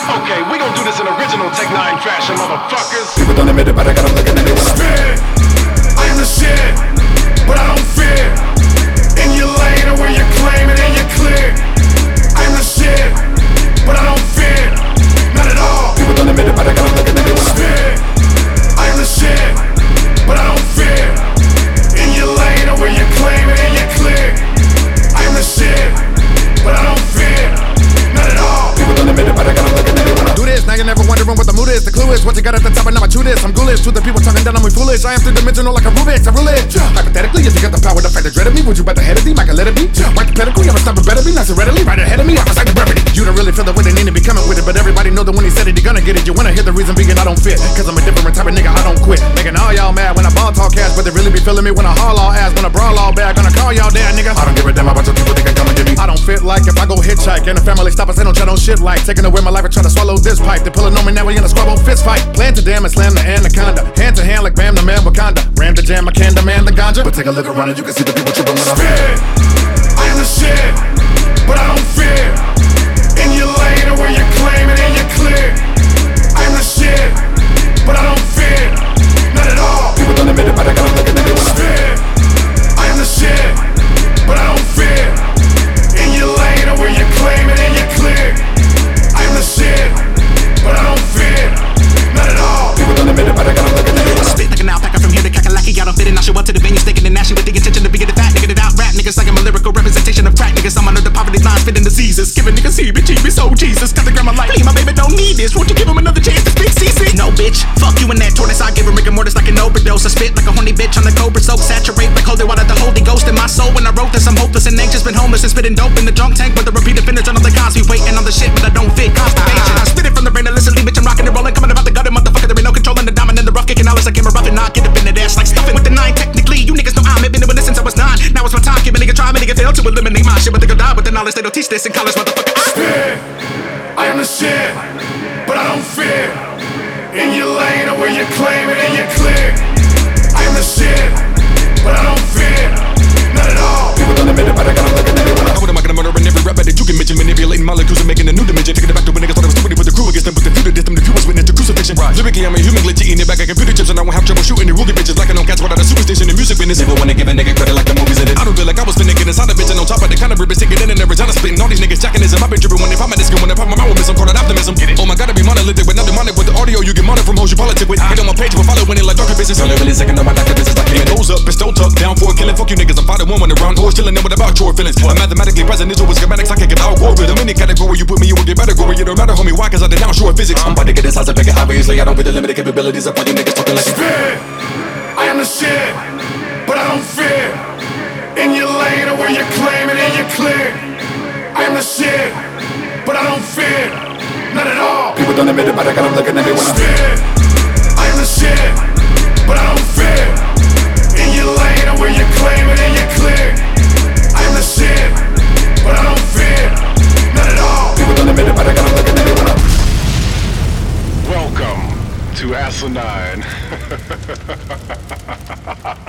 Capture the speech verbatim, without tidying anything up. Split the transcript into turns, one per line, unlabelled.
Okay, we gon' do this in original Tech Nine fashion, motherfuckers.
People don't admit it, but I got them looking at me when I
spit. I am the shit, but I don't fit in your lane or where you're claiming in your clique. I am the shit, but I don't fit, not at all.
People don't admit it, but I got them looking at me when I
spit. I am the shit, but I don't fit in your lane or where you're claiming in your clique. I am the shit, but I don't fit, not at all.
People don't admit it, but I got them looking at me when I
do this. Now you're never wondering what the mood is. The clue is what you got at the top and now I chew this. I'm ghoulish to the people talking down on me foolish. I am three-dimensional like a Rubik's. I rule it. Hypothetically, if you got the power to fight the dread of me, would you bet the head of me? Might let it be. Right pedigree, I'm a stop it better be. Not so readily, right ahead of me. I was like the brevity. You don't really feel the way they need to be coming with it, but everybody know that when he said it, he gonna get it. You wanna hear the reason being I don't fit, cause I'm a different type of nigga, I don't quit. Making all y'all mad when I ball talk cash, but they really be feeling me when I haul all ass. When I brawl all bad, gonna call y'all dad, nigga. I don't give a damn about your people, they can come and get me. I don't fit like if I go hitchhike and the family stop us, they don't try no shit like taking away my life and try to swallow this pipe. They pulling on me now, we in a squabble fist fight. Plan to damn and slam the anaconda, hand to hand like Bam the man Wakanda. Ram the jam, I can demand the ganja. But take a look around and you can see the people tripping when I spit. I am the shit, but I don't fit in your lane or where you're claiming in your clique. I am the shit, but I don't fit, not at all.
People don't admit it, but I got them looking at me when I
spit. I am the shit, but I don't fit in your lane or where you're claiming in your clique. I am the shit, but I don't fit, not at all.
People don't admit it, but I got them looking at me when I
spit like an alpaca from here to Kakalaki. I don't fit and I show up to the venue sticking and ashy with the intention to be the fat nigga that out rap niggas like I'm a lyrical representation of crack niggas. I'm under the poverty line, spitting diseases, giving niggas heebie-jeebies. Oh Jesus, got the grandma like, hey, my baby don't need this. Won't you give him another chance to speak C C? No bitch, fuck you and that tortoise. I give him rigor mortis like an overdose. I spit like a horny bitch on the cobra soak, saturate like holy water. The Holy Ghost in my soul. When I wrote this, I'm hopeless and anxious, been homeless and spitting dope in the junk tank with a repeated finish on the Cosby, waiting on the shit, but I don't fit constipation. I spit it from the brain, illicitly, bitch, I'm rocking and rolling, coming about the gutter, motherfucker. There ain't no controlling the diamond in the rough, kicking hours like I'm a rough and not get up in the dash like stuffing with the nine. Technically, you niggas know I'm been doing this since I was nine. Now it's my time, give a nigga try, a nigga fail to eliminate my shit, but they gon' die with the knowledge they don't teach this in college, motherfucker.
Spit, I am the shit, but I don't fit in your lane or where you're claiming in your clique. I am the shit, but I don't fit, not at all.
People don't admit it, but I got them looking at me when I
How am I gonna murder in every rap that you can mention? Manipulating molecules and making a new dimension. Taking it back to when niggas thought I was stupid, put the crew against them, but the future dissed them. The few was witness to crucifixion. Right. Lyrically, I'm a human glitch eating it back at computer chips, and I won't have trouble shooting the rugged bitches. Lacking on cats without a superstition in music business. Never wanna give a nigga credit like the movies in it. I don't feel like I was finna get inside a bitch, and on top of the kind of ribbon sticking in and every time I spitting all these niggas jackinism. I've been tripping when they pop my disc, when they pop my mouth with me, some call it optimism. Oh my god, I be monolithic with nothing demonic with the audio. You get money from hoes you politic with. Hit on my page, but following it like darker business. I'm really second on my doctor business. Like it goes up, pistol tuck down for killing. Fuck you niggas, I'm fighting one when around or chilling them with about your feelings. I'm mathematically present, it's over schematics. I can't get out war with them. Any category you put me, you will get better. Glory, you don't matter, homie. Why? Cause I denounce short physics. I'm about to get inside the bigger. Obviously, I don't get the limited capabilities of all you niggas talking like
spit. I am the shit, but I don't fit in your lane or where you're claiming in your clique. I am the shit, but I don't fit, not at all.
People don't admit it, but I got them looking at me when I
spit. I am the shit, but I don't fit in your lane or where you're claiming in your clique. I am the shit, but I don't fit, not at all.
People don't admit it, but I got them looking at me when I
Welcome to Asinine.